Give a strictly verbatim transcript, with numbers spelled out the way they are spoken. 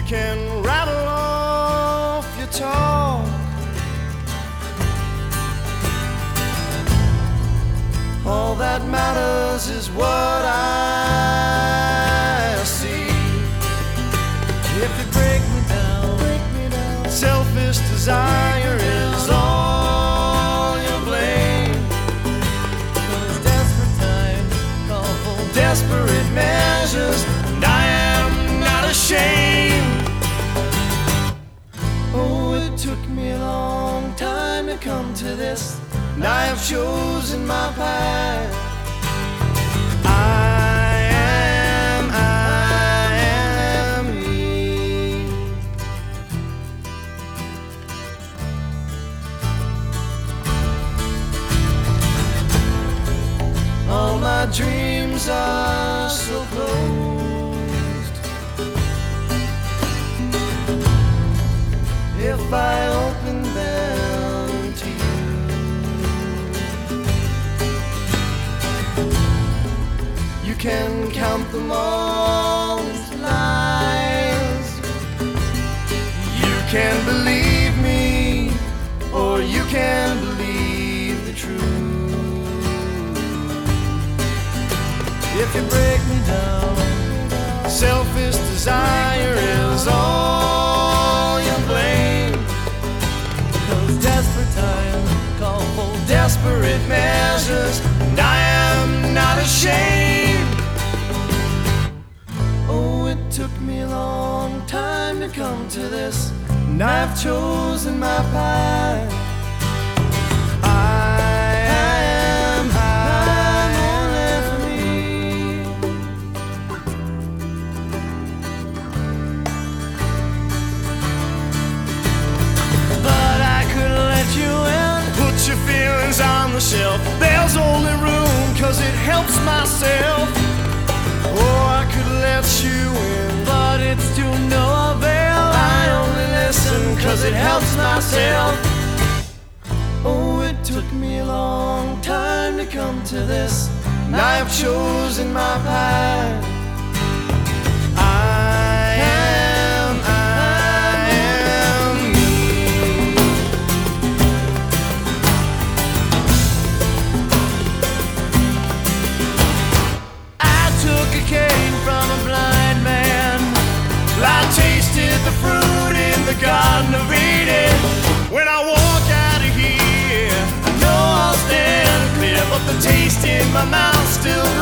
can rattle off your talk. All that matters is what I see. If you break me down, break me down, selfish desire is all you blame. 'Cause desperate times call for desperate measures, and I am not ashamed. Oh, it took me a long time to come to this, and I have chosen my path. I am, I am me. All my dreams are so closed. If I open them to you, you can count them all as lies. You can believe me, or you can believe the truth. If you break me down, selfish desire is all you blame. 'Cause desperate times call for desperate measures, and I am not ashamed. Oh, it took me a long time to come to this, and I've chosen my path. I am, I'm only for me. But I could let you in, put your feelings on the shelf. There's only room, 'cause it helps myself. Oh, I could let you in, but it's to no avail. I only listen 'cause it helps myself. Oh, it took me a long time to come to this, and I've chosen my path. I am, I am me. I took a cane from a blind man. I tasted the fruit in the Garden of Eden. When I walk out of here, I know I'll stand clear, but the taste in my mouth still